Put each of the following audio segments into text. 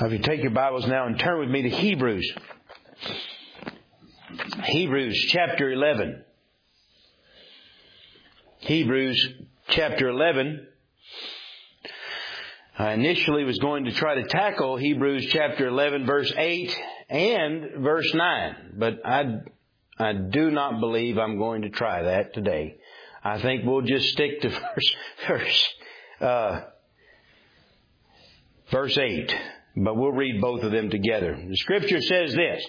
If you take your Bibles now and turn with me to Hebrews. Hebrews chapter 11. Hebrews chapter 11. I initially was going to try to tackle Hebrews chapter 11 verse 8 and verse 9. But I do not believe I'm going to try that today. I think we'll just stick to verse 8. But we'll read both of them together. The Scripture says this: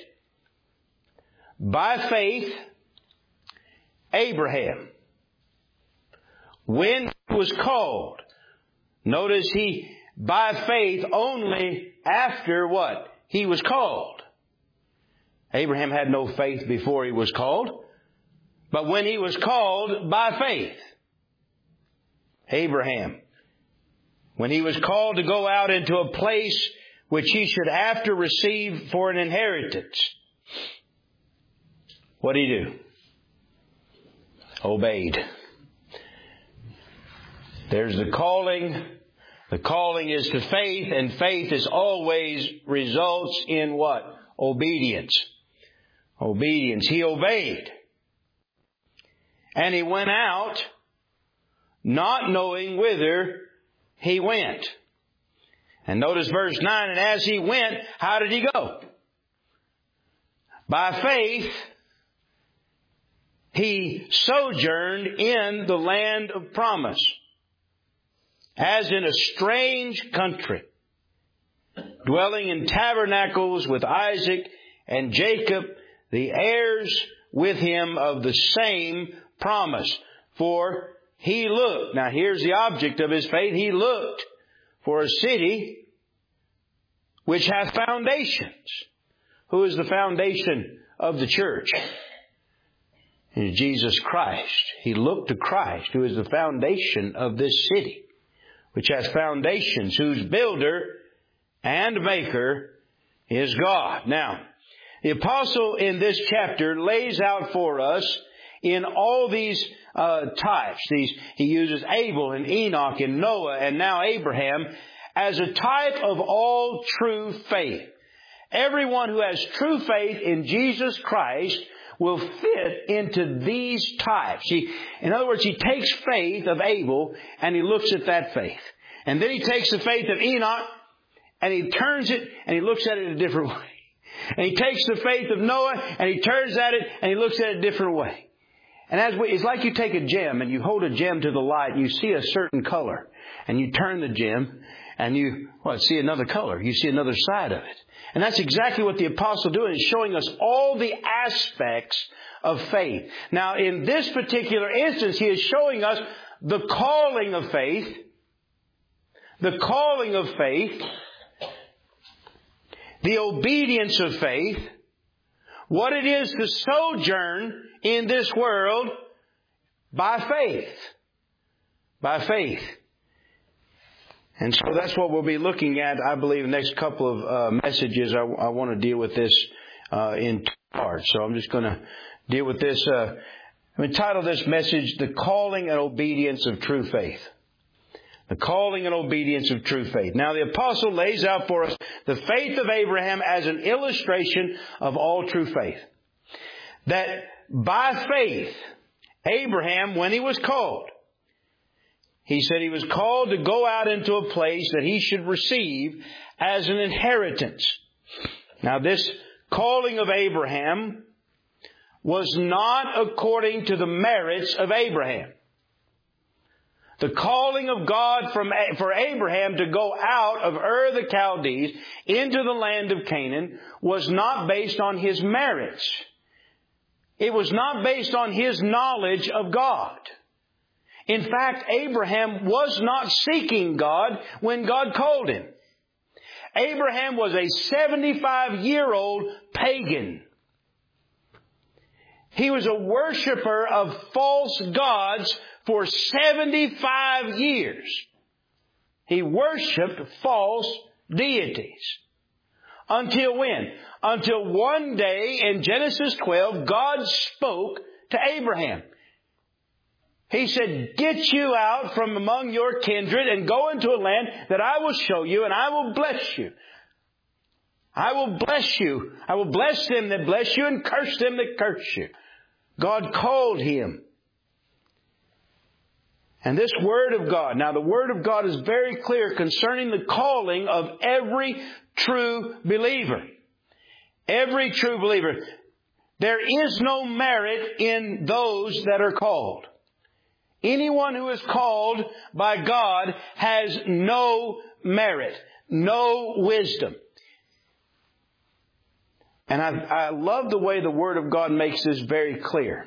by faith, Abraham, when he was called, notice by faith only after what? He was called. Abraham had no faith before he was called. But when he was called by faith, Abraham, when he was called to go out into a place which he should after receive for an inheritance, what did he do? Obeyed. There's the calling. The calling is to faith, and faith is always results in what? Obedience. Obedience. He obeyed. And he went out, not knowing whither he went. And notice verse 9, and as he went, how did he go? By faith, he sojourned in the land of promise, as in a strange country, dwelling in tabernacles with Isaac and Jacob, the heirs with him of the same promise. For he looked, now here's the object of his faith, he looked for a city which hath foundations. Who is the foundation of the church? It is Jesus Christ. He looked to Christ, who is the foundation of this city, which has foundations, whose builder and maker is God. Now, the apostle in this chapter lays out for us in all these types. He uses Abel and Enoch and Noah and now Abraham as a type of all true faith. Everyone who has true faith in Jesus Christ will fit into these types. In other words, he takes faith of Abel and he looks at that faith. And then he takes the faith of Enoch and he turns it and he looks at it a different way. And he takes the faith of Noah and he turns at it and he looks at it a different way. And it's like you take a gem and you hold a gem to the light and you see a certain color. And you turn the gem and you see another color. You see another side of it. And that's exactly what the apostle doing, is showing us all the aspects of faith. Now, in this particular instance, he is showing us the calling of faith. The calling of faith. The obedience of faith. What it is to sojourn in this world by faith. By faith. And so that's what we'll be looking at, I believe, the next couple of messages. I want to deal with this in two parts. So I'm just going to deal with this. I've entitled this message, The Calling and Obedience of True Faith. The calling and obedience of true faith. Now the apostle lays out for us the faith of Abraham as an illustration of all true faith. That by faith, Abraham, when he was called, he said he was called to go out into a place that he should receive as an inheritance. Now this calling of Abraham was not according to the merits of Abraham. The calling of God for Abraham to go out of Ur the Chaldees into the land of Canaan was not based on his merits. It was not based on his knowledge of God. In fact, Abraham was not seeking God when God called him. Abraham was a 75-year-old pagan. He was a worshiper of false gods for 75 years. He worshipped false deities. Until when? Until one day in Genesis 12, God spoke to Abraham. He said, get you out from among your kindred and go into a land that I will show you and I will bless you. I will bless you. I will bless them that bless you and curse them that curse you. God called him. And this Word of God, now the Word of God is very clear concerning the calling of every true believer. Every true believer. There is no merit in those that are called. Anyone who is called by God has no merit, no wisdom. And I love the way the Word of God makes this very clear.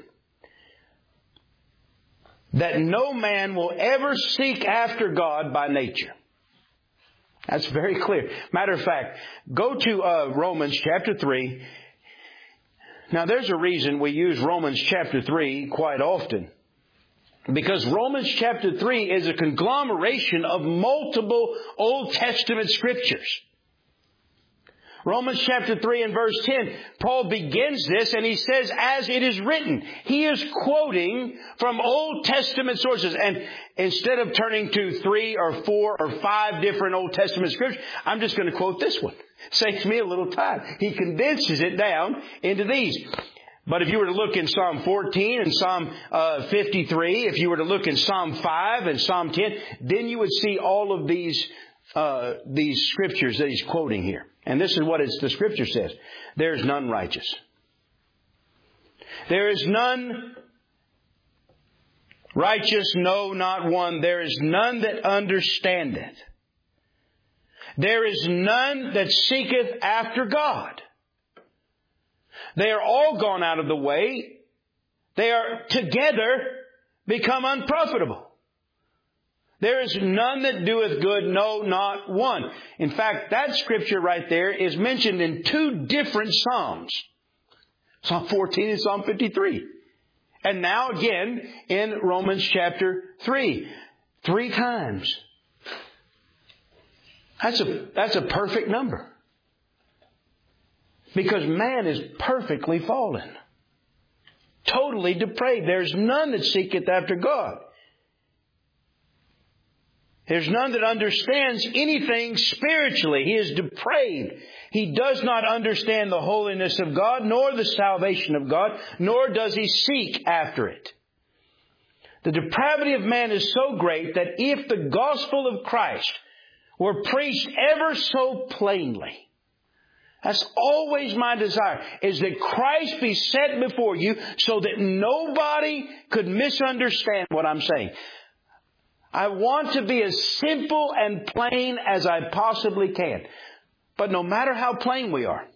That no man will ever seek after God by nature. That's very clear. Matter of fact, go to Romans chapter 3. Now there's a reason we use Romans chapter 3 quite often. Because Romans chapter 3 is a conglomeration of multiple Old Testament scriptures. Romans chapter 3 and verse 10, Paul begins this and he says, as it is written. He is quoting from Old Testament sources. And instead of turning to 3 or 4 or 5 different Old Testament scriptures, I'm just going to quote this one. Saves me a little time. He condenses it down into these. But if you were to look in Psalm 14 and Psalm 53, if you were to look in Psalm 5 and Psalm 10, then you would see all of these scriptures that he's quoting here. And this is what the scripture says. There is none righteous. There is none righteous, no, not one. There is none that understandeth. There is none that seeketh after God. They are all gone out of the way. They are together become unprofitable. There is none that doeth good, no, not one. In fact, that scripture right there is mentioned in 2 different Psalms. Psalm 14 and Psalm 53. And now again in Romans chapter 3. 3 times. That's a perfect number. Because man is perfectly fallen. Totally depraved. There's none that seeketh after God. There's none that understands anything spiritually. He is depraved. He does not understand the holiness of God, nor the salvation of God, nor does he seek after it. The depravity of man is so great that if the gospel of Christ were preached ever so plainly, that's always my desire, is that Christ be set before you so that nobody could misunderstand what I'm saying. I want to be as simple and plain as I possibly can. But no matter how plain we are,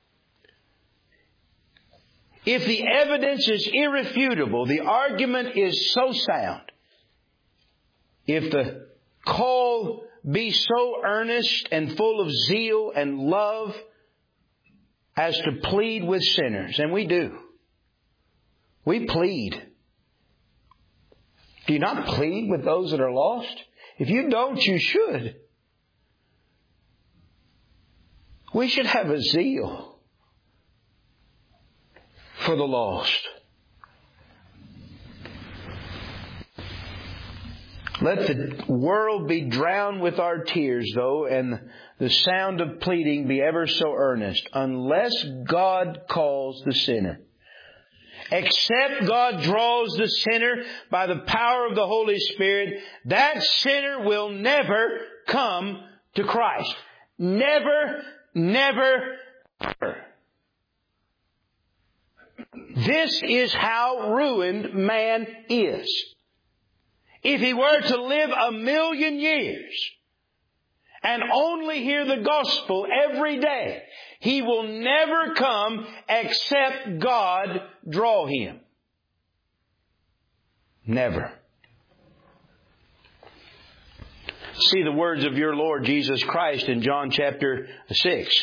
if the evidence is irrefutable, the argument is so sound, if the call be so earnest and full of zeal and love as to plead with sinners, and we do. We plead. Do you not plead with those that are lost? If you don't, you should. We should have a zeal for the lost. Let the world be drowned with our tears, though, and the sound of pleading be ever so earnest, unless God calls the sinner. Except God draws the sinner by the power of the Holy Spirit, that sinner will never come to Christ. Never, never, ever. This is how ruined man is. If he were to live 1,000,000 years and only hear the gospel every day, he will never come except God draw him. Never. See the words of your Lord Jesus Christ in John chapter 6.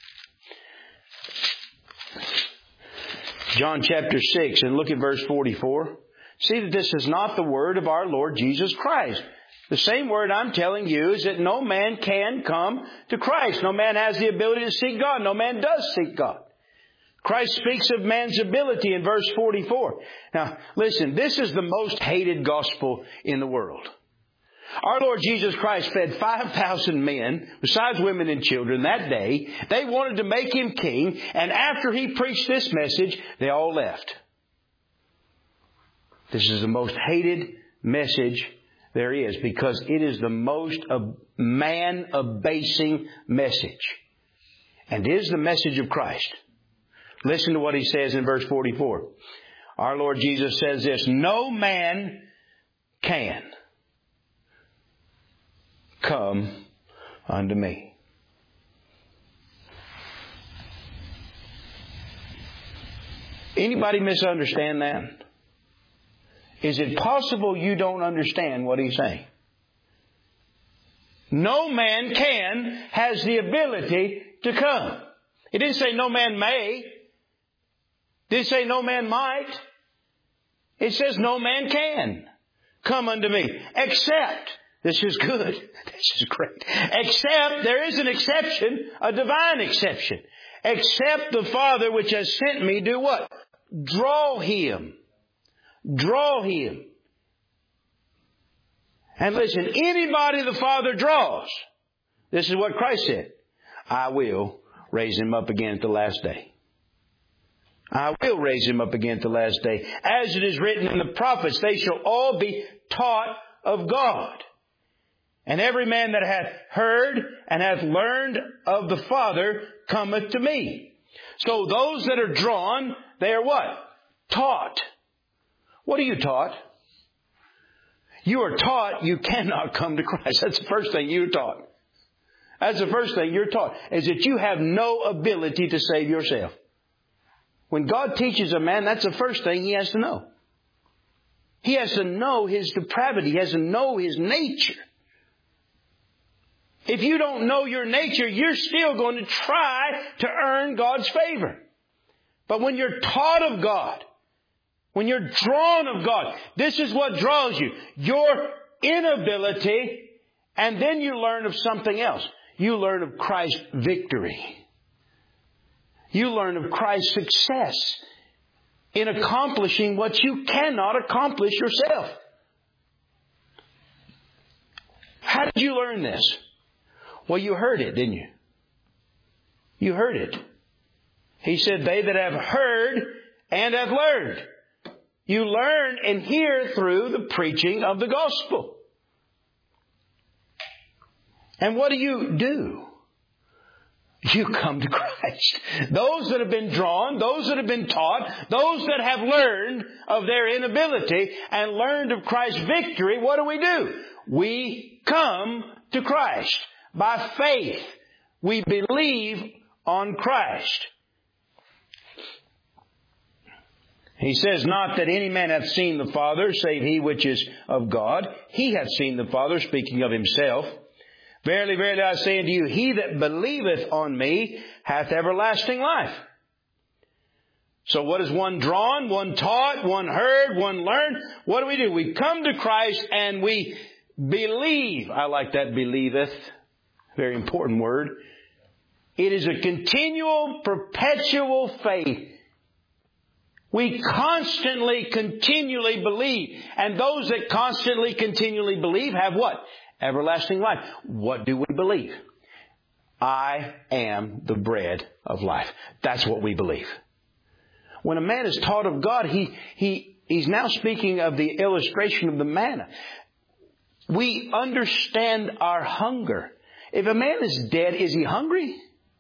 John chapter 6, and look at verse 44. See that this is not the word of our Lord Jesus Christ. The same word I'm telling you is that no man can come to Christ. No man has the ability to seek God. No man does seek God. Christ speaks of man's ability in verse 44. Now, listen, this is the most hated gospel in the world. Our Lord Jesus Christ fed 5,000 men, besides women and children, that day. They wanted to make Him king, and after He preached this message, they all left. This is the most hated message there is, because it is the most man-abasing message. And it is the message of Christ. Listen to what He says in verse 44. Our Lord Jesus says this, no man can come unto me. Anybody misunderstand that? Is it possible you don't understand what He's saying? No man has the ability to come. It didn't say no man may. It didn't say no man might. It says no man can come unto me. Except, this is good, this is great. Except, there is an exception, a divine exception. Except the Father which has sent me do what? Draw him. Draw him. And listen, anybody the Father draws, this is what Christ said, I will raise him up again at the last day. I will raise him up again at the last day. As it is written in the prophets, they shall all be taught of God. And every man that hath heard and hath learned of the Father cometh to me. So those that are drawn, they are what? Taught. What are you taught? You are taught you cannot come to Christ. That's the first thing you're taught. That's the first thing you're taught, is that you have no ability to save yourself. When God teaches a man, that's the first thing he has to know. He has to know his depravity. He has to know his nature. If you don't know your nature, you're still going to try to earn God's favor. But when you're taught of God, when you're drawn of God, this is what draws you. Your inability, and then you learn of something else. You learn of Christ's victory. You learn of Christ's success in accomplishing what you cannot accomplish yourself. How did you learn this? Well, you heard it, didn't you? You heard it. He said, they that have heard and have learned. You learn and hear through the preaching of the gospel. And what do? You come to Christ. Those that have been drawn, those that have been taught, those that have learned of their inability and learned of Christ's victory, what do? We come to Christ. By faith, we believe on Christ. He says, not that any man hath seen the Father, save he which is of God. He hath seen the Father, speaking of himself. Verily, verily, I say unto you, he that believeth on me hath everlasting life. So what is one drawn, one taught, one heard, one learned? What do? We come to Christ and we believe. I like that, believeth. Very important word. It is a continual, perpetual faith. We constantly, continually believe. And those that constantly, continually believe have what? Everlasting life. What do we believe? I am the bread of life. That's what we believe. When a man is taught of God, he's now speaking of the illustration of the manna. We understand our hunger. If a man is dead, is he hungry?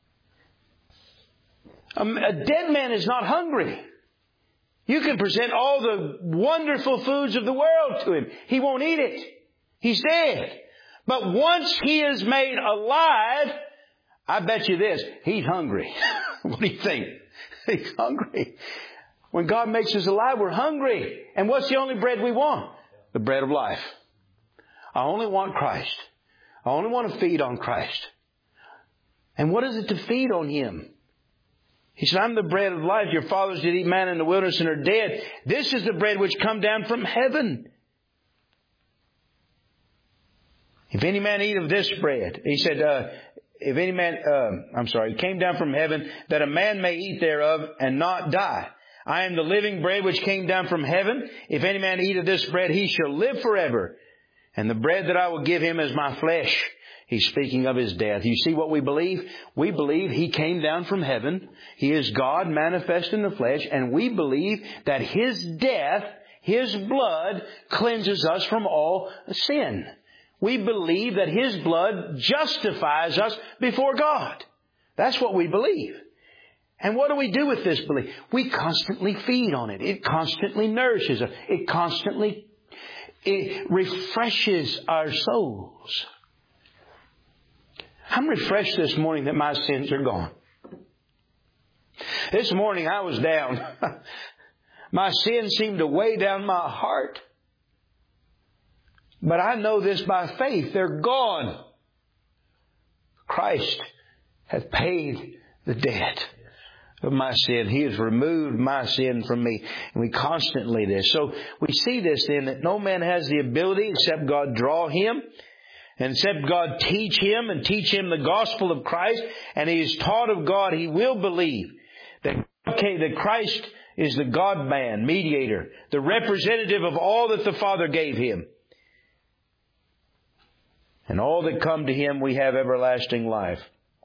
A dead man is not hungry. You can present all the wonderful foods of the world to him. He won't eat it. He's dead. But once he is made alive, I bet you this, he's hungry. What do you think? He's hungry. When God makes us alive, we're hungry. And what's the only bread we want? The bread of life. I only want Christ. I only want to feed on Christ. And what is it to feed on Him? He said, I'm the bread of life. Your fathers did eat manna in the wilderness and are dead. This is the bread which come down from heaven. If any man eat of this bread, he said, if any man, it came down from heaven that a man may eat thereof and not die. I am the living bread which came down from heaven. If any man eat of this bread, he shall live forever. And the bread that I will give him is my flesh. He's speaking of His death. You see what we believe? We believe He came down from heaven. He is God manifest in the flesh. And we believe that His death, His blood, cleanses us from all sin. We believe that His blood justifies us before God. That's what we believe. And what do we do with this belief? We constantly feed on it. It constantly nourishes us. It refreshes our souls. I'm refreshed this morning that my sins are gone. This morning I was down. My sins seemed to weigh down my heart. But I know this by faith. They're gone. Christ hath paid the debt of my sin. He has removed my sin from me. And we constantly this. So we see this then, that no man has the ability except God draw him. And except God teach him and teach him the gospel of Christ, and he is taught of God, he will believe that Christ is the God-man, mediator, the representative of all that the Father gave him. And all that come to him, we have everlasting life.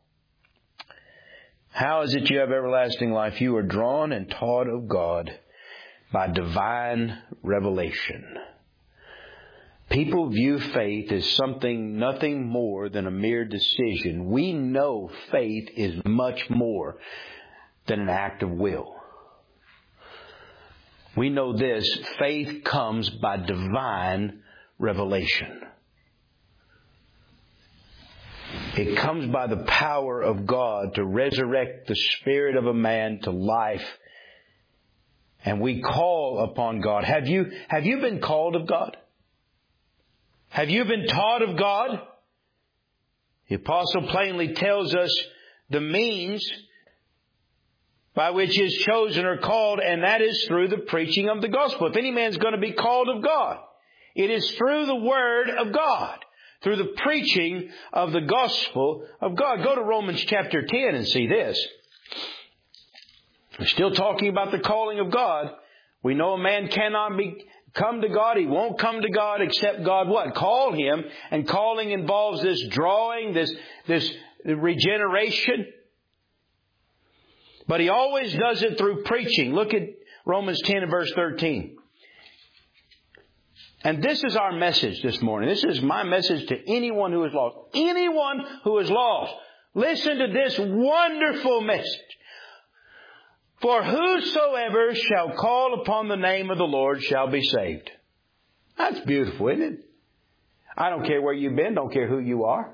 How is it you have everlasting life? You are drawn and taught of God by divine revelation. People view faith as nothing more than a mere decision. We know faith is much more than an act of will. We know this, faith comes by divine revelation. It comes by the power of God to resurrect the spirit of a man to life. And we call upon God. Have you been called of God? Have you been taught of God? The apostle plainly tells us the means by which His chosen are called, and that is through the preaching of the gospel. If any man's going to be called of God, it is through the Word of God, through the preaching of the gospel of God. Go to Romans chapter 10 and see this. We're still talking about the calling of God. We know a man cannot come to God. He won't come to God except God what? Call him. And calling involves this drawing, this regeneration. But He always does it through preaching. Look at Romans 10 and verse 13. And this is our message this morning. This is my message to anyone who is lost. Anyone who is lost. Listen to this wonderful message. For whosoever shall call upon the name of the Lord shall be saved. That's beautiful, isn't it? I don't care where you've been. Don't care who you are.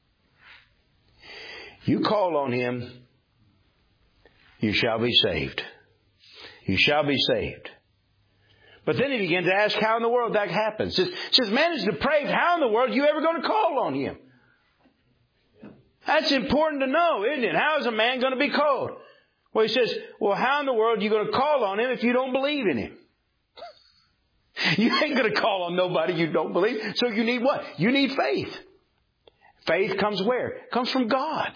You call on Him, you shall be saved. You shall be saved. But then he begins to ask how in the world that happens. He says, man is depraved. How in the world are you ever going to call on Him? That's important to know, isn't it? How is a man going to be called? Well, he says, well, how in the world are you going to call on Him if you don't believe in Him? You ain't going to call on nobody you don't believe. So you need what? You need faith. Faith comes where? It comes from God.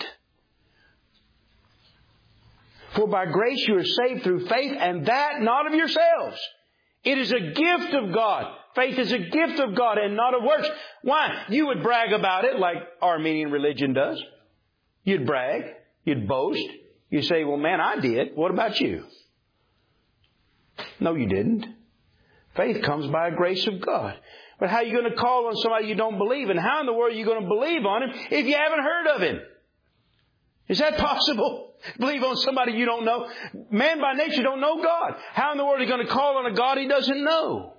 For by grace you are saved through faith, and that not of yourselves. It is a gift of God. Faith is a gift of God and not of works. Why? You would brag about it like Armenian religion does. You'd brag. You'd boast. You say, well, man, I did. What about you? No, you didn't. Faith comes by the grace of God. But how are you going to call on somebody you don't believe in? How in the world are you going to believe on Him if you haven't heard of Him? Is that possible? Believe on somebody you don't know? Man by nature don't know God. How in the world are you going to call on a God He doesn't know?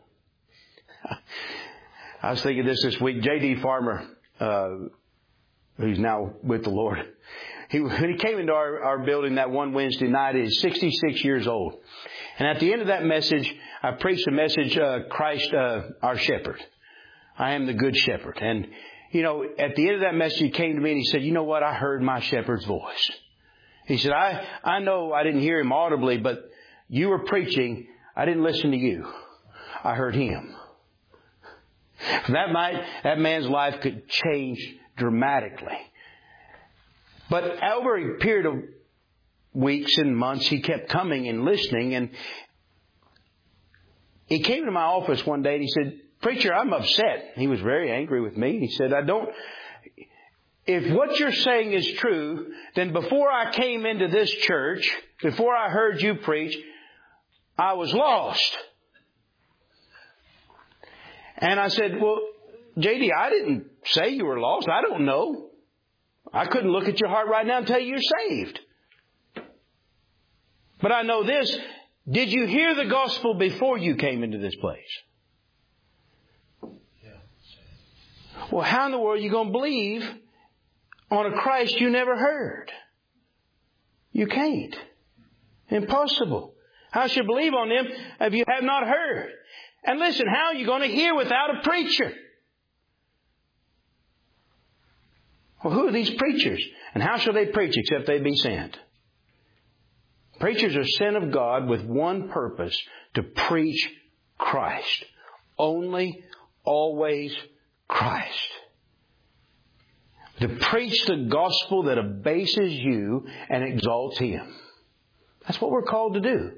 I was thinking this week. J.D. Farmer, who's now with the Lord, when he came into our building that one Wednesday night, he's 66 years old. And at the end of that message, I preached a message, Christ, our shepherd. I am the good shepherd. And, you know, at the end of that message, he came to me and he said, you know what? I heard my shepherd's voice. He said, I know I didn't hear him audibly, but you were preaching. I didn't listen to you. I heard him. That man's life could change dramatically. But over a period of weeks and months, he kept coming and listening. And he came to my office one day and he said, preacher, I'm upset. He was very angry with me. He said, if what you're saying is true, then before I came into this church, before I heard you preach, I was lost. And I said, well, J.D., I didn't say you were lost. I don't know. I couldn't look at your heart right now and tell you you're saved. But I know this. Did you hear the gospel before you came into this place? Well, how in the world are you going to believe on a Christ you never heard? You can't. Impossible. How should you believe on Him if you have not heard? And listen, how are you going to hear without a preacher? Well, who are these preachers? And how shall they preach except they be sent? Preachers are sent of God with one purpose, to preach Christ. Only, always Christ. To preach the gospel that abases you and exalts Him. That's what we're called to do.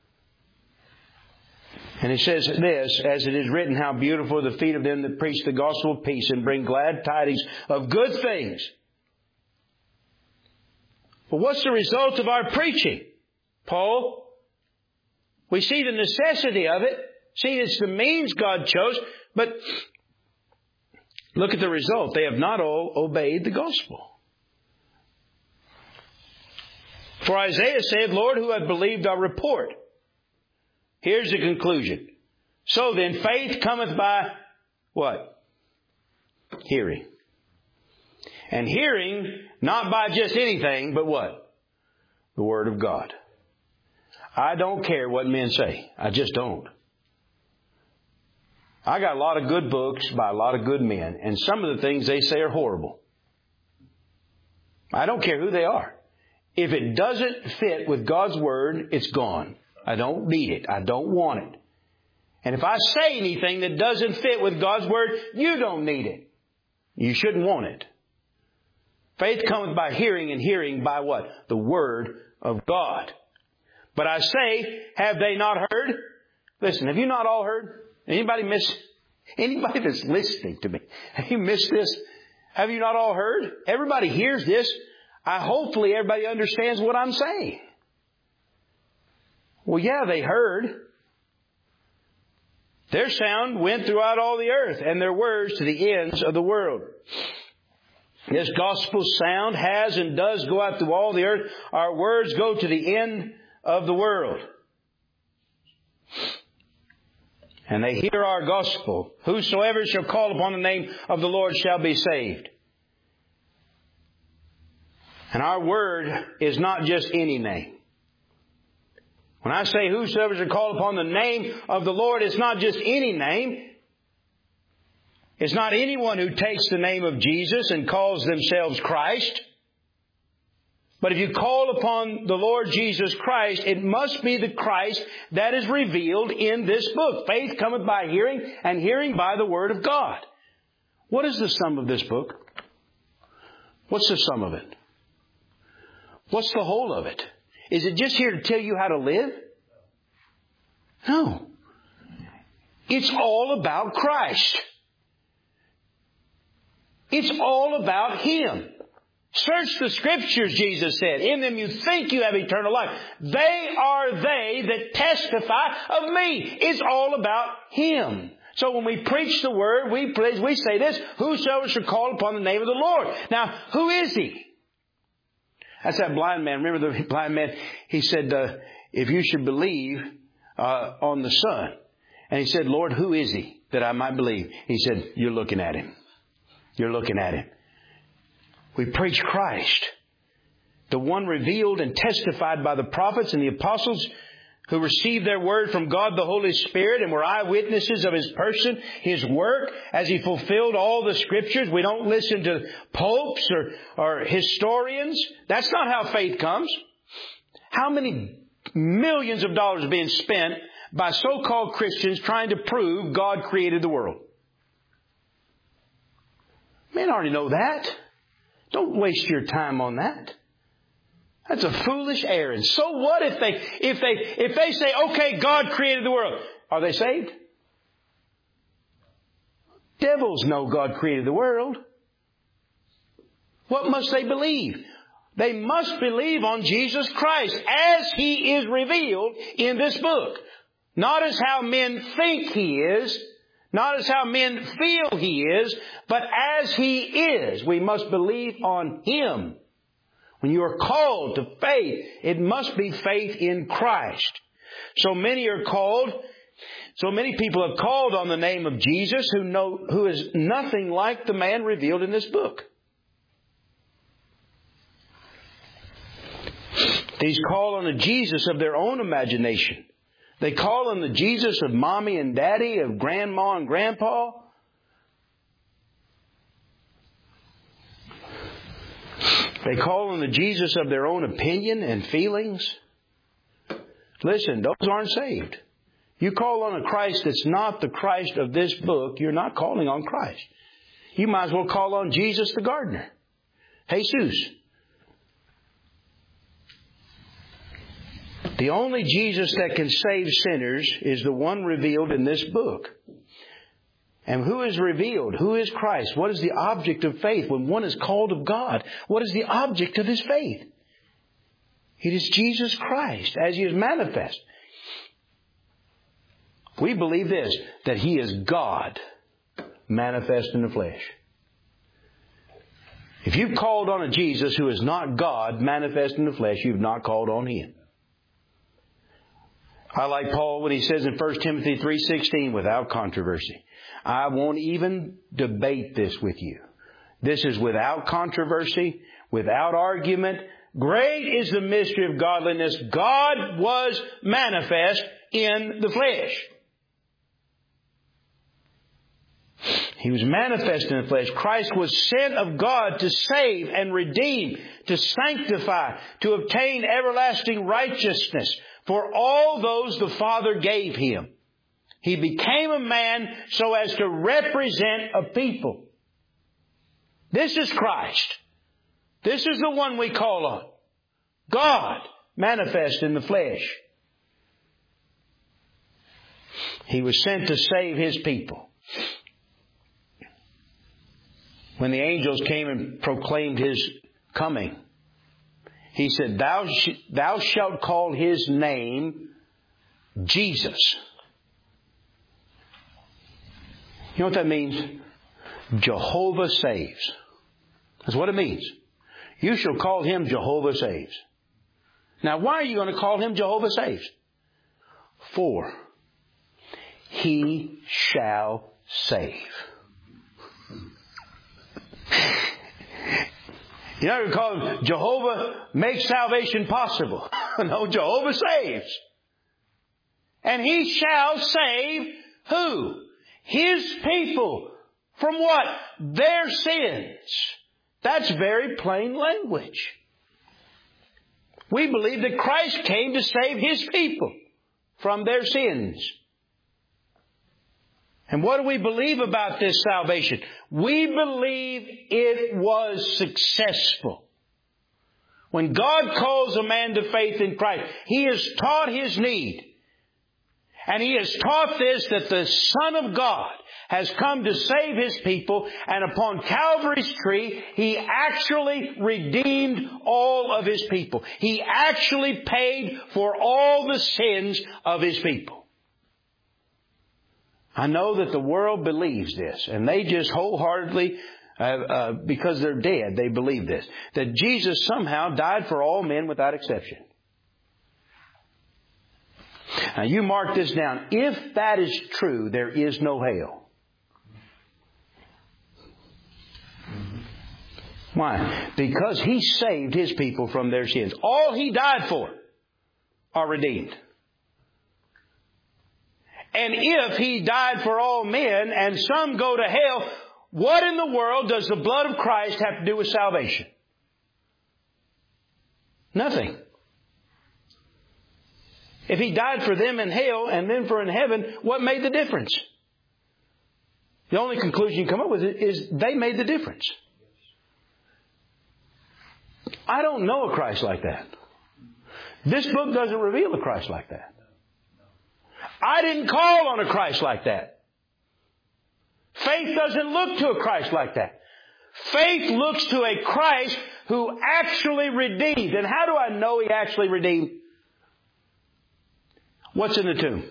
And it says this, as it is written, how beautiful are the feet of them that preach the gospel of peace and bring glad tidings of good things. But what's the result of our preaching, Paul? We see the necessity of it. See, it's the means God chose. But look at the result. They have not all obeyed the gospel. For Isaiah said, Lord, who hath believed our report? Here's the conclusion. So then, faith cometh by what? Hearing. And hearing, not by just anything, but what? The Word of God. I don't care what men say. I just don't. I got a lot of good books by a lot of good men, and some of the things they say are horrible. I don't care who they are. If it doesn't fit with God's Word, it's gone. I don't need it. I don't want it. And if I say anything that doesn't fit with God's Word, you don't need it. You shouldn't want it. Faith cometh by hearing, and hearing by what? The Word of God. But I say, have they not heard? Listen, have you not all heard? Anybody that's listening to me, have you missed this? Have you not all heard? Everybody hears this. Hopefully everybody understands what I'm saying. Well, yeah, they heard. Their sound went throughout all the earth, and their words to the ends of the world. This gospel sound has and does go out through all the earth. Our words go to the end of the world. And they hear our gospel. Whosoever shall call upon the name of the Lord shall be saved. And our word is not just any name. When I say whosoever shall call upon the name of the Lord, it's not just any name. It's not anyone who takes the name of Jesus and calls themselves Christ. But if you call upon the Lord Jesus Christ, it must be the Christ that is revealed in this book. Faith cometh by hearing, and hearing by the Word of God. What is the sum of this book? What's the sum of it? What's the whole of it? Is it just here to tell you how to live? No. It's all about Christ. It's all about Him. Search the Scriptures, Jesus said. In them you think you have eternal life. They are they that testify of me. It's all about Him. So when we preach the Word, we say this, whosoever shall call upon the name of the Lord. Now, who is He? That's that blind man. Remember the blind man? He said, if you should believe on the Son. And he said, Lord, who is He that I might believe? He said, you're looking at Him. You're looking at Him. We preach Christ, the one revealed and testified by the prophets and the apostles who received their word from God the Holy Spirit and were eyewitnesses of His person, His work, as He fulfilled all the Scriptures. We don't listen to popes or historians. That's not how faith comes. How many millions of dollars are being spent by so-called Christians trying to prove God created the world? Men already know that. Don't waste your time on that. That's a foolish errand. So what if they say, okay, God created the world? Are they saved? Devils know God created the world. What must they believe? They must believe on Jesus Christ as He is revealed in this book. Not as how men think He is, not as how men feel He is, but as He is. We must believe on Him. When you are called to faith, it must be faith in Christ. So many people have called on the name of Jesus who is nothing like the man revealed in this book. These call on the Jesus of their own imagination. They call on the Jesus of mommy and daddy, of grandma and grandpa. They call on the Jesus of their own opinion and feelings. Listen, those aren't saved. You call on a Christ that's not the Christ of this book, you're not calling on Christ. You might as well call on Jesus the gardener. Jesus. The only Jesus that can save sinners is the one revealed in this book. And who is revealed? Who is Christ? What is the object of faith? When one is called of God, what is the object of his faith? It is Jesus Christ as He is manifest. We believe this, that He is God manifest in the flesh. If you've called on a Jesus who is not God manifest in the flesh, you've not called on Him. I like Paul when he says in 1 Timothy 3:16, without controversy. I won't even debate this with you. This is without controversy, without argument. Great is the mystery of godliness. God was manifest in the flesh. He was manifest in the flesh. Christ was sent of God to save and redeem, to sanctify, to obtain everlasting righteousness for all those the Father gave Him. He became a man so as to represent a people. This is Christ. This is the one we call on. God manifest in the flesh. He was sent to save His people. When the angels came and proclaimed His coming, He said, Thou shalt call His name Jesus. You know what that means? Jehovah saves. That's what it means. You shall call Him Jehovah saves. Now, why are you going to call Him Jehovah saves? For He shall save. You're not going to call Him Jehovah makes salvation possible. No, Jehovah saves. And He shall save who? His people. From what? Their sins. That's very plain language. We believe that Christ came to save His people from their sins. And what do we believe about this salvation? We believe it was successful. When God calls a man to faith in Christ, He has taught his need. And He has taught this, that the Son of God has come to save His people, and upon Calvary's tree, He actually redeemed all of His people. He actually paid for all the sins of His people. I know that the world believes this, and they just wholeheartedly, because they're dead, they believe this, that Jesus somehow died for all men without exception. Now you mark this down. If that is true, there is no hell. Why? Because He saved His people from their sins. All He died for are redeemed. And if He died for all men and some go to hell, what in the world does the blood of Christ have to do with salvation? Nothing. If He died for them in hell and then for in heaven, what made the difference? The only conclusion you come up with is they made the difference. I don't know a Christ like that. This book doesn't reveal a Christ like that. I didn't call on a Christ like that. Faith doesn't look to a Christ like that. Faith looks to a Christ who actually redeemed. And how do I know He actually redeemed? What's in the tomb?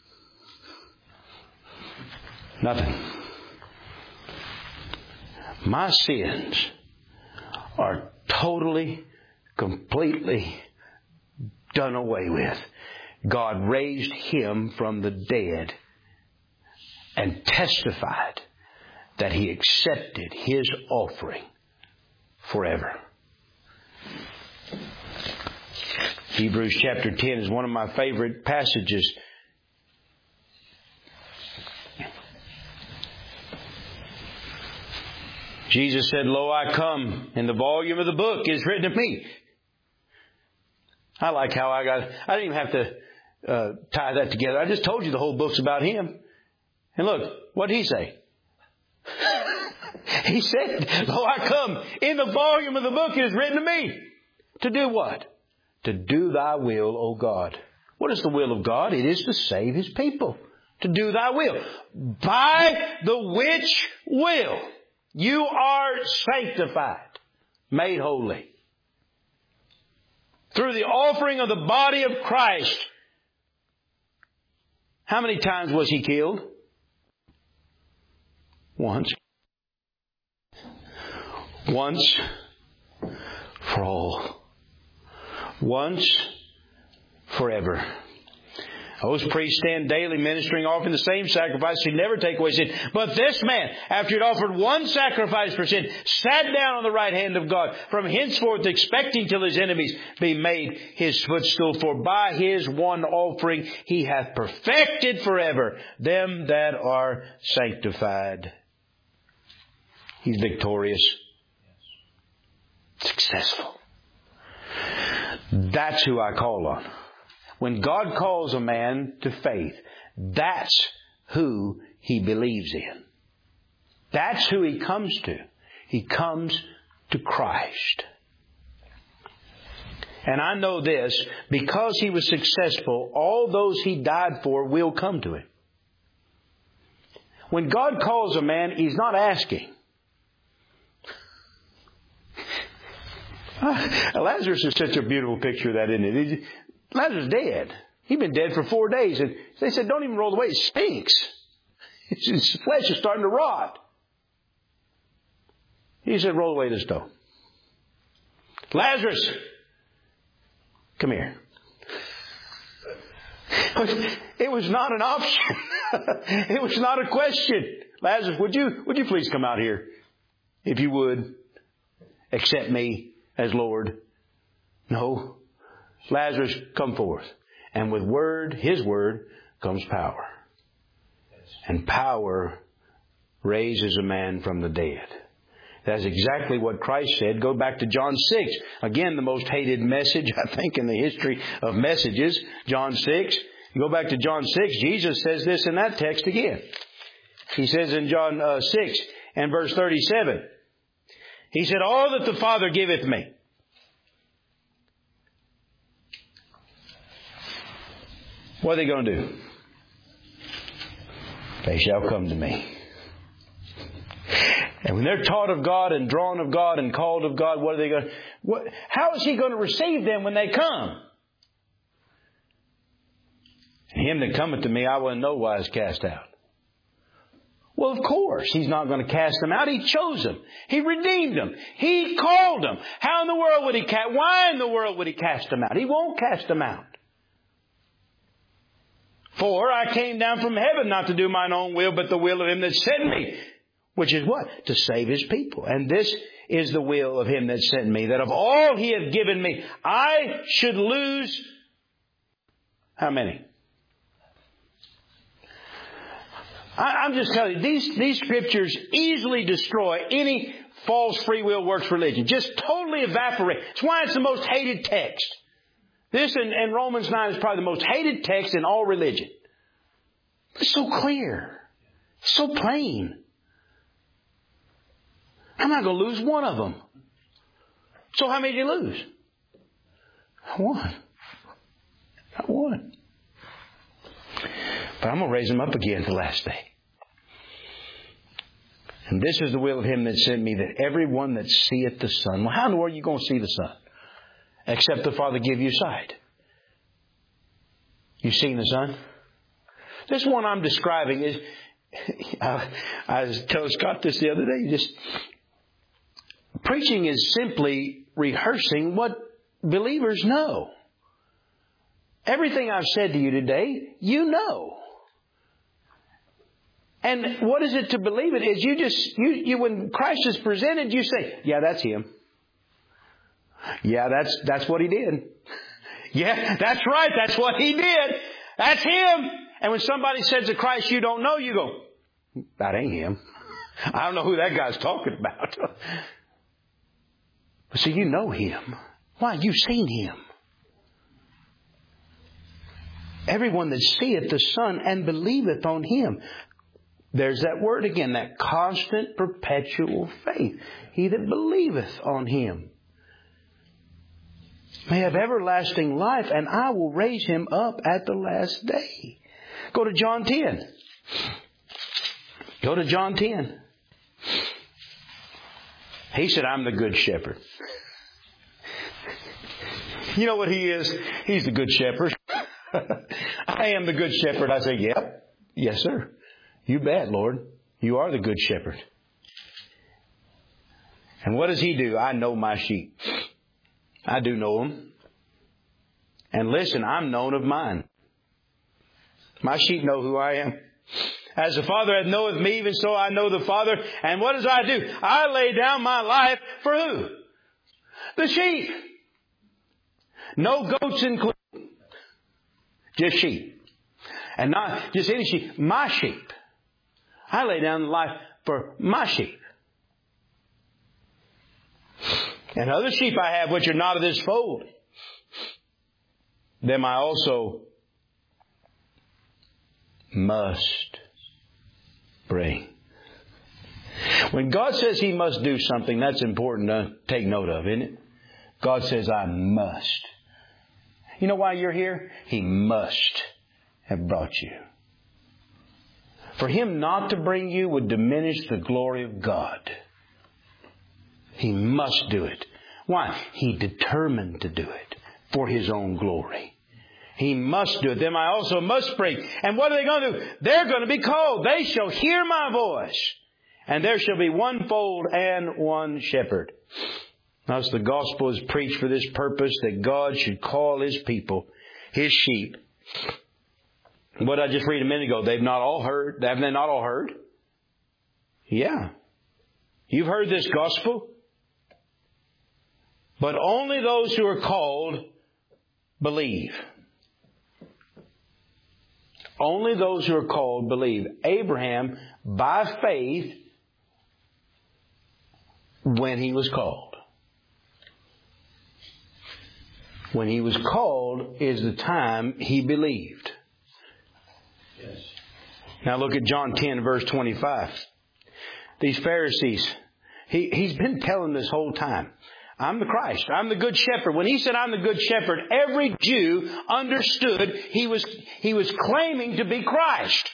Nothing. My sins are totally, completely done away with. God raised Him from the dead and testified that He accepted His offering forever. Hebrews chapter 10 is one of my favorite passages. Jesus said, "Lo, I come. In the volume of the book is written of me." I like how I didn't even have to tie that together. I just told you the whole book's about Him. And look, what did He say? He said, "Lo, I come. In the volume of the book it is written of me." To do what? To do Thy will, O God. What is the will of God? It is to save His people. To do Thy will. By the which will you are sanctified, made holy. Through the offering of the body of Christ. How many times was He killed? Once. Once for all. Once forever. Those priests stand daily ministering, offering the same sacrifice to never take away sin. But this man, after he had offered one sacrifice for sin, sat down on the right hand of God, from henceforth expecting till His enemies be made His footstool. For by His one offering He hath perfected forever them that are sanctified. He's victorious. Successful. That's who I call on. When God calls a man to faith, that's who he believes in. That's who he comes to. He comes to Christ. And I know this, because he was successful, all those he died for will come to him. When God calls a man, He's not asking. Lazarus is such a beautiful picture of that, isn't it? Lazarus is dead. He'd been dead for 4 days. And they said, "Don't even roll away. It stinks. His flesh is starting to rot." He said, "Roll away the stone. Lazarus, come here." It was not an option. It was not a question. "Lazarus, would you please come out here? If you would, accept me as Lord." No. "Lazarus, come forth." And with His word, comes power. And power raises a man from the dead. That's exactly what Christ said. Go back to John 6. Again, the most hated message, I think, in the history of messages. John 6. You go back to John 6. Jesus says this in that text again. He says in John 6 and verse 37. He said, "All that the Father giveth me." What are they going to do? "They shall come to me." And when they're taught of God and drawn of God and called of God, what are they going to... How is He going to receive them when they come? "Him that cometh to me, I will in no wise cast out." Well, of course, He's not going to cast them out. He chose them. He redeemed them. He called them. How in the world would He why in the world would He cast them out? He won't cast them out. "For I came down from heaven not to do mine own will, but the will of Him that sent me." Which is what? To save His people. "And this is the will of Him that sent me, that of all He hath given me, I should lose..." How many? I'm just telling you, these scriptures easily destroy any false free will works religion. Just totally evaporate. That's why it's the most hated text. This and Romans 9 is probably the most hated text in all religion. It's so clear. So plain. I'm not going to lose one of them. So how many did you lose? One. Not one. But I'm going to raise them up again the last day. And this is the will of Him that sent me, that everyone that seeth the Son. Well, how in the world are you going to see the Son? Except the Father give you sight. You seen the Son? This one I'm describing is, I was telling Scott this the other day, preaching is simply rehearsing what believers know. Everything I've said to you today, you know. And what is it to believe it? Is you when Christ is presented, you say, yeah, that's Him. Yeah, that's what He did. Yeah, that's right. That's what He did. That's Him. And when somebody says to Christ you don't know, you go, that ain't Him. I don't know who that guy's talking about. But see, you know Him. Why? You've seen Him. Everyone that seeth the Son and believeth on Him. There's that word again, that constant, perpetual faith. He that believeth on Him may have everlasting life, and I will raise him up at the last day. Go to John 10. Go to John 10. He said, I'm the good shepherd. You know what He is? He's the good shepherd. I am the good shepherd. I say, yep. Yes, sir. You bet, Lord. You are the good shepherd. And what does He do? I know my sheep. I do know them. And listen, I'm known of mine. My sheep know who I am. As the Father hath knoweth me, even so I know the Father. And what does I do? I lay down my life for who? The sheep. No goats included. Just sheep. And not just any sheep. My sheep. I lay down the life for my sheep. And other sheep I have which are not of this fold, them I also must bring. When God says He must do something, that's important to take note of, isn't it? God says, I must. You know why you're here? He must have brought you. For Him not to bring you would diminish the glory of God. He must do it. Why? He determined to do it for His own glory. He must do it. Them I also must bring. And what are they going to do? They're going to be called. They shall hear my voice. And there shall be one fold and one shepherd. Thus the gospel is preached for this purpose, that God should call His people, His sheep. What did I just read a minute ago? They've not all heard. Haven't they not all heard? Yeah. You've heard this gospel. But only those who are called believe. Only those who are called believe. Abraham, by faith, when he was called. When he was called is the time he believed. Yes. Now look at John 10, verse 25. These Pharisees, he's been telling this whole time, I'm the Christ. I'm the good shepherd. When He said, I'm the good shepherd, every Jew understood He was claiming to be Christ.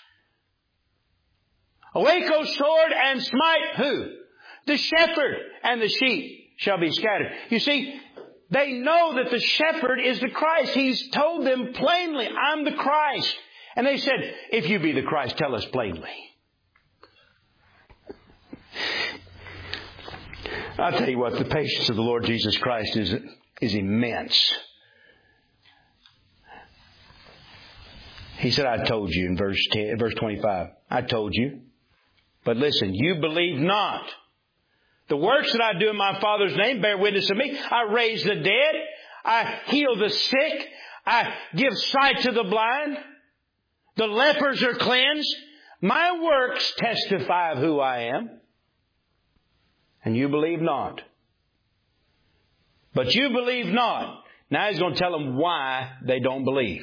Awake, O sword, and smite who? The shepherd, and the sheep shall be scattered. You see, they know that the shepherd is the Christ. He's told them plainly, I'm the Christ. And they said, if you be the Christ, tell us plainly. I'll tell you what, the patience of the Lord Jesus Christ is immense. He said, I told you in verse 25. I told you. But listen, you believe not. The works that I do in my Father's name bear witness of me. I raise the dead. I heal the sick. I give sight to the blind. The lepers are cleansed. My works testify of who I am. And you believe not. But you believe not. Now He's going to tell them why they don't believe.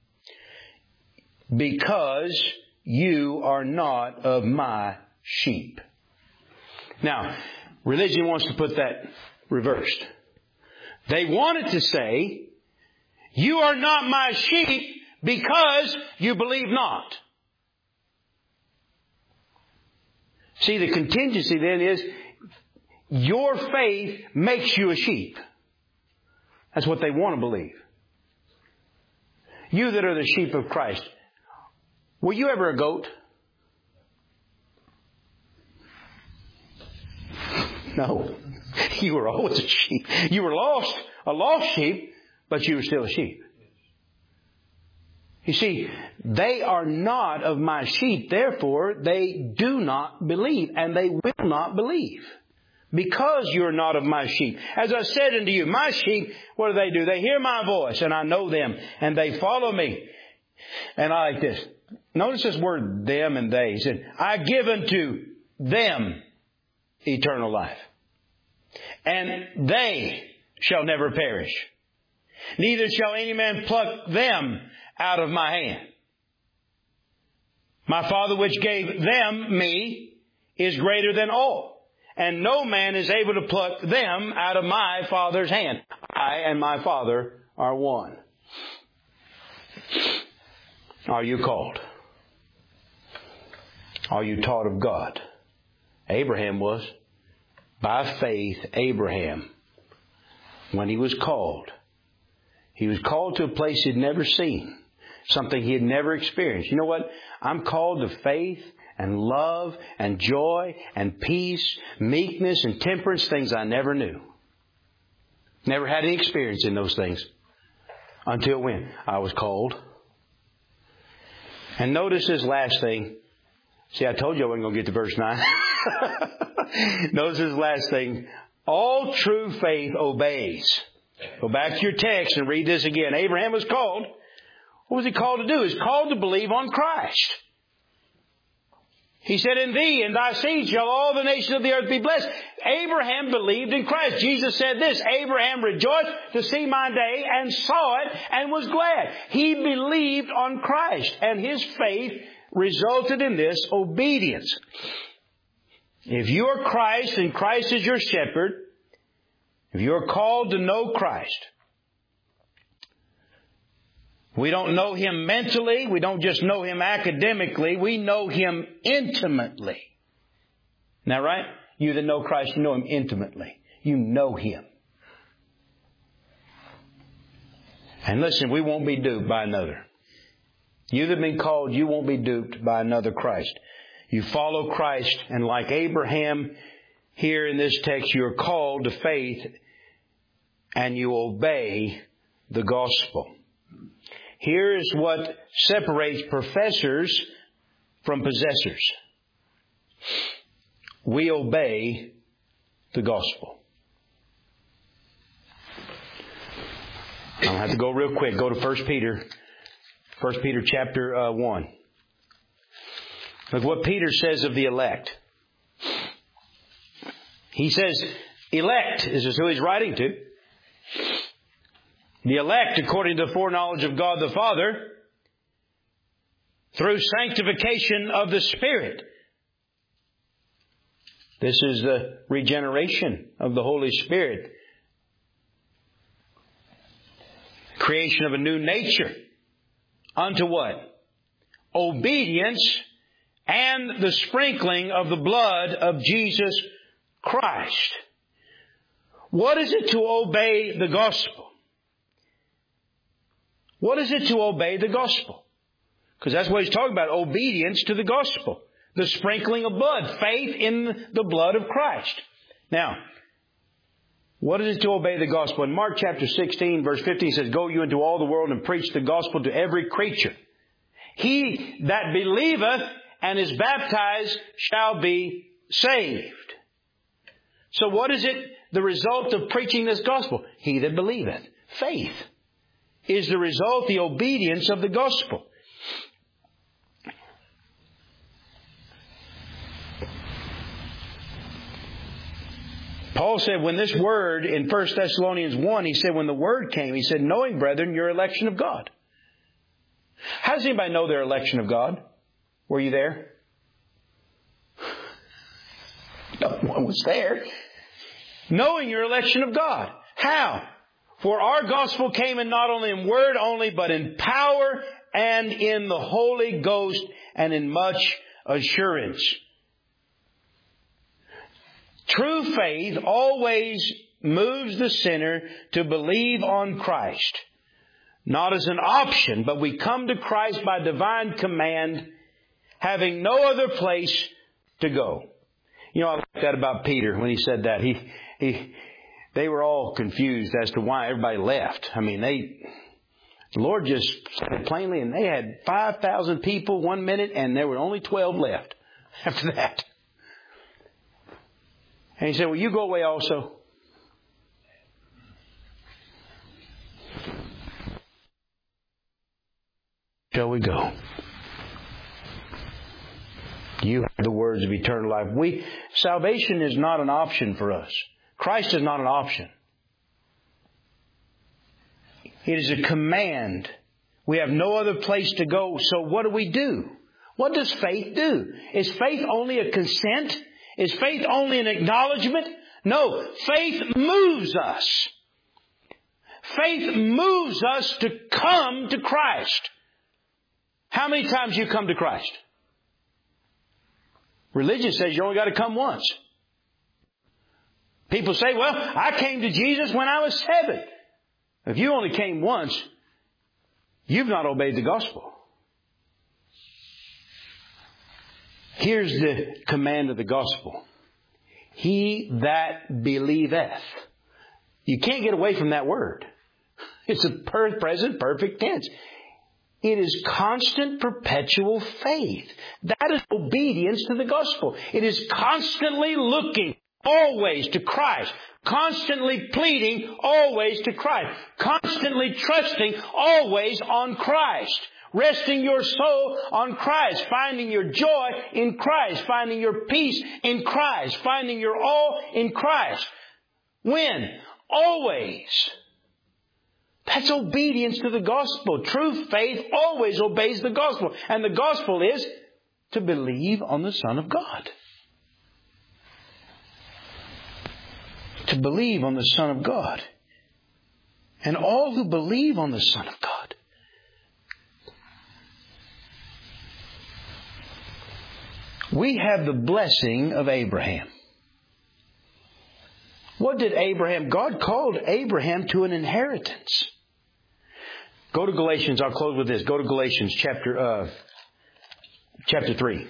Because you are not of my sheep. Now, religion wants to put that reversed. They wanted to say, you are not my sheep because you believe not. See, the contingency then is your faith makes you a sheep. That's what they want to believe. You that are the sheep of Christ, were you ever a goat? No. You were always a sheep. You were a lost sheep, but you were still a sheep. You see, they are not of my sheep, therefore they do not believe, and they will not believe. Because you're not of my sheep. As I said unto you, my sheep, what do? They hear my voice, and I know them, and they follow me. And I like this. Notice this word, them and they. He said, I give unto them eternal life. And they shall never perish. Neither shall any man pluck them out of my hand. My Father which gave them me is greater than all. And no man is able to pluck them out of my Father's hand. I and my Father are one. Are you called? Are you taught of God? Abraham was. By faith, Abraham, when he was called to a place he'd never seen. Something he had never experienced. You know what? I'm called to faith and love and joy and peace, meekness and temperance, things I never knew. Never had any experience in those things. Until when? I was called. And notice this last thing. See, I told you I wasn't going to get to verse 9. Notice this last thing. All true faith obeys. Go back to your text and read this again. Abraham was called. What was he called to do? He was called to believe on Christ. He said, in thee and thy seed shall all the nations of the earth be blessed. Abraham believed in Christ. Jesus said this, Abraham rejoiced to see my day and saw it and was glad. He believed on Christ, and his faith resulted in this obedience. If you are Christ and Christ is your shepherd, if you are called to know Christ, we don't know Him mentally. We don't just know Him academically. We know Him intimately. Isn't that right? You that know Christ, you know Him intimately. You know Him. And listen, we won't be duped by another. You that have been called, you won't be duped by another Christ. You follow Christ, and like Abraham here in this text, you're called to faith and you obey the gospel. Here is what separates professors from possessors. We obey the gospel. I'm going to have to go real quick. Go to 1 Peter. 1 Peter chapter 1. Look what Peter says of the elect. He says, elect, this is who he's writing to. The elect, according to the foreknowledge of God the Father, through sanctification of the Spirit. This is the regeneration of the Holy Spirit. Creation of a new nature. Unto what? Obedience and the sprinkling of the blood of Jesus Christ. What is it to obey the gospel? What is it to obey the gospel? Because that's what he's talking about, obedience to the gospel. The sprinkling of blood, faith in the blood of Christ. Now, what is it to obey the gospel? In Mark chapter 16, verse 15 says, go you into all the world and preach the gospel to every creature. He that believeth and is baptized shall be saved. So what is it, the result of preaching this gospel? He that believeth. Faith is the result, the obedience of the gospel. Paul said when this word in 1 Thessalonians 1, he said when the word came, he said, knowing, brethren, your election of God. How does anybody know their election of God? Were you there? No one was there. Knowing your election of God. How? For our gospel came in not only in word only, but in power and in the Holy Ghost and in much assurance. True faith always moves the sinner to believe on Christ. Not as an option, but we come to Christ by divine command, having no other place to go. You know, I like that about Peter when he said that. They were all confused as to why everybody left. I mean, the Lord just said it plainly, and they had 5,000 people 1 minute, and there were only 12 left after that. And he said, well, you go away also. Shall we go? You have the words of eternal life. Salvation is not an option for us. Christ is not an option. It is a command. We have no other place to go. So what do? What does faith do? Is faith only a consent? Is faith only an acknowledgement? No. Faith moves us. Faith moves us to come to Christ. How many times you come to Christ? Religion says you only got to come once. People say, well, I came to Jesus when I was 7. If you only came once, you've not obeyed the gospel. Here's the command of the gospel. He that believeth. You can't get away from that word. It's a present perfect tense. It is constant, perpetual faith. That is obedience to the gospel. It is constantly looking always to Christ. Constantly pleading always to Christ. Constantly trusting always on Christ. Resting your soul on Christ. Finding your joy in Christ. Finding your peace in Christ. Finding your all in Christ. When? Always. That's obedience to the gospel. True faith always obeys the gospel. And the gospel is to believe on the Son of God. To believe on the Son of God. And all who believe on the Son of God. We have the blessing of Abraham. What did Abraham? God called Abraham to an inheritance. Go to Galatians. I'll close with this. Go to Galatians chapter 3.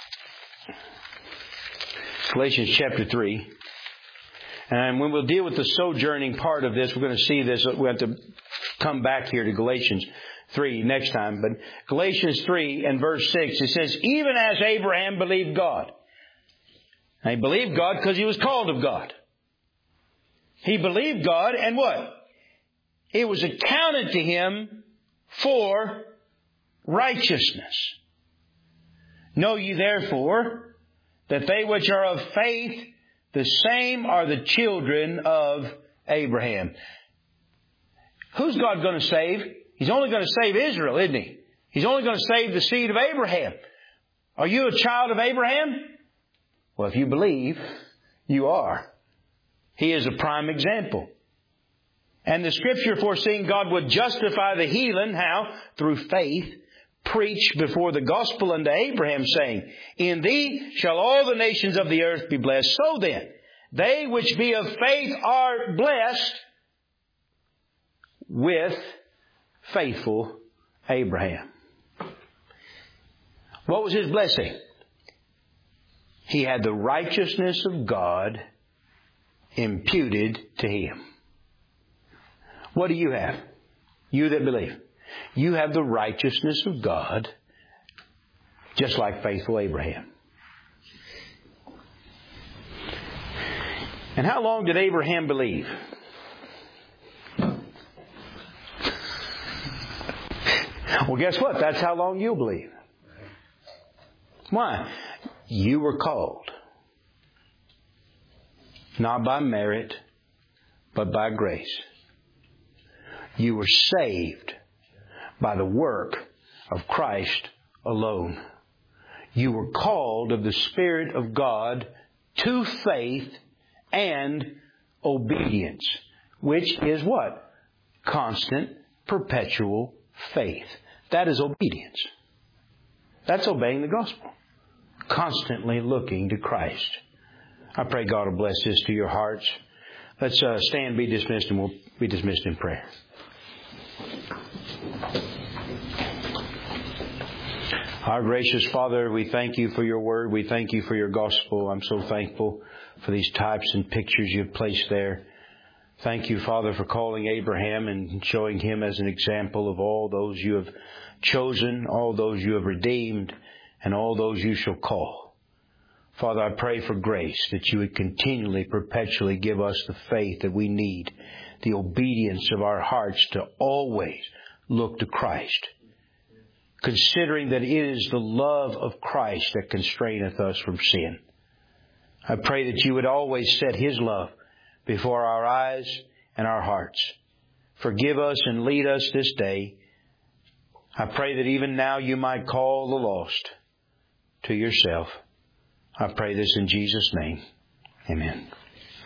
Galatians chapter 3. And when we'll deal with the sojourning part of this, we're going to see this. We have to come back here to Galatians 3 next time. But Galatians 3 and verse 6, it says, even as Abraham believed God. And he believed God because he was called of God. He believed God, and what? It was accounted to him for righteousness. Know ye therefore that they which are of faith, the same are the children of Abraham. Who's God going to save? He's only going to save Israel, isn't He? He's only going to save the seed of Abraham. Are you a child of Abraham? Well, if you believe, you are. He is a prime example. And the Scripture, foreseeing God would justify the heathen, how? Through faith, preached before the gospel unto Abraham, saying, in thee shall all the nations of the earth be blessed. So then, they which be of faith are blessed with faithful Abraham. What was his blessing? He had the righteousness of God imputed to him. What do you have? You that believe. You have the righteousness of God, just like faithful Abraham. And how long did Abraham believe? Well, guess what? That's how long you'll believe. Why? You were called. Not by merit, but by grace. You were saved by the work of Christ alone. You were called of the Spirit of God to faith and obedience, which is what? Constant, perpetual faith. That is obedience. That's obeying the gospel. Constantly looking to Christ. I pray God will bless this to your hearts. Let's stand, be dismissed, and we'll be dismissed in prayer. Our gracious Father, we thank You for Your Word. We thank You for Your gospel. I'm so thankful for these types and pictures You've placed there. Thank You, Father, for calling Abraham and showing him as an example of all those You have chosen, all those You have redeemed, and all those You shall call. Father, I pray for grace that You would continually, perpetually give us the faith that we need, the obedience of our hearts to always look to Christ, considering that it is the love of Christ that constraineth us from sin. I pray that You would always set His love before our eyes and our hearts. Forgive us and lead us this day. I pray that even now You might call the lost to Yourself. I pray this in Jesus' name. Amen.